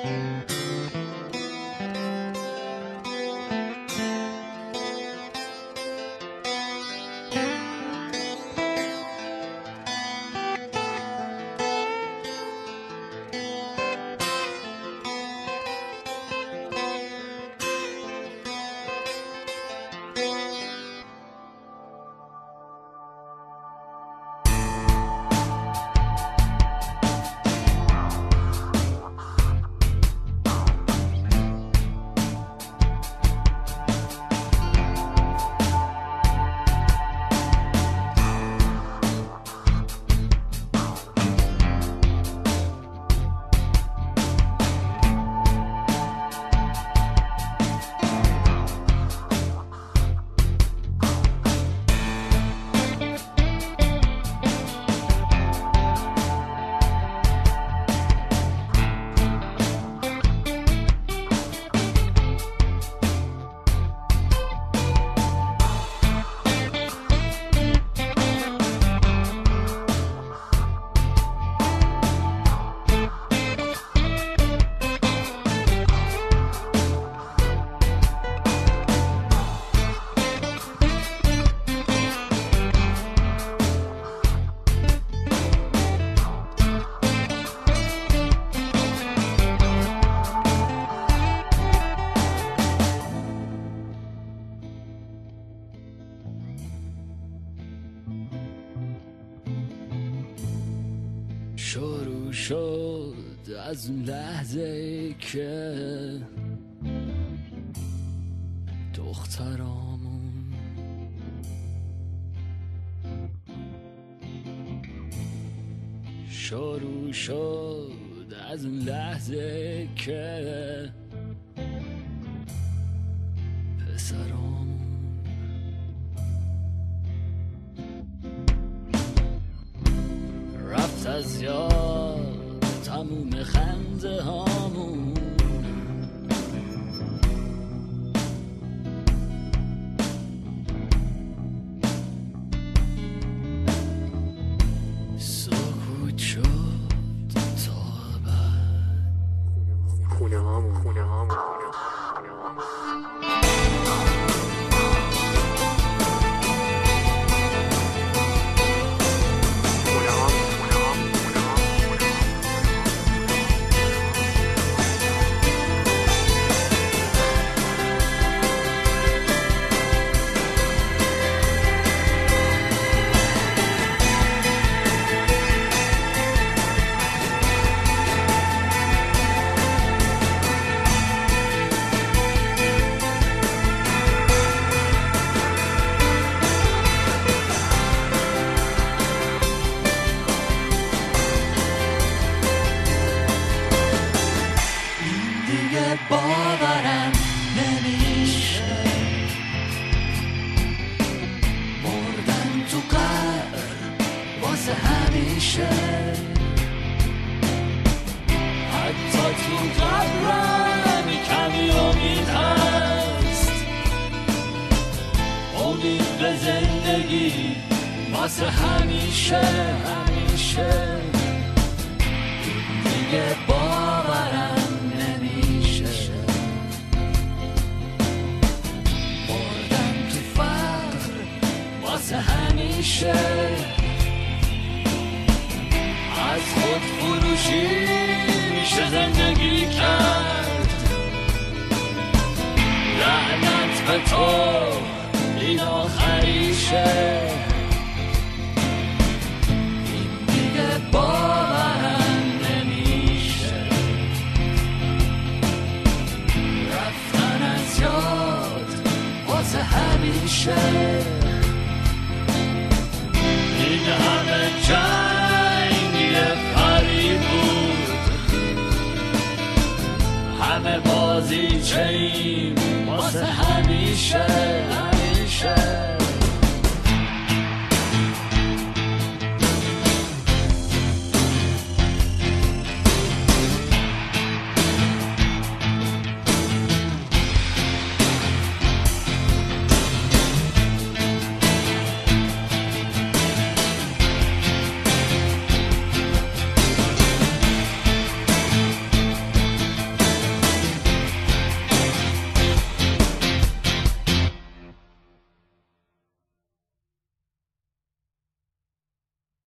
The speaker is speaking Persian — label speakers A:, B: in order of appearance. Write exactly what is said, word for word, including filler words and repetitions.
A: شروع شد از اون لحظه که دخترامون شروع شد از اون لحظه که پسرامون رفت از یاد تموم خنده هامون سکوت شد تا بعد
B: خونه هامون خونه هامون
A: باورم نمیشه مردن تو قبر واسه همیشه حتی تو قبرم کمی امید هست امید به زندگی واسه همیشه همیشه دیگه باورم همیشه از خود فروشی میشه زندگی کرد لعنت به تو این آخریشه این دیگه باورم نمیشه رفتن از یاد واسه همیشه این همه جنگ یه پری بود همه بازی چیم واسه همیشه همیشه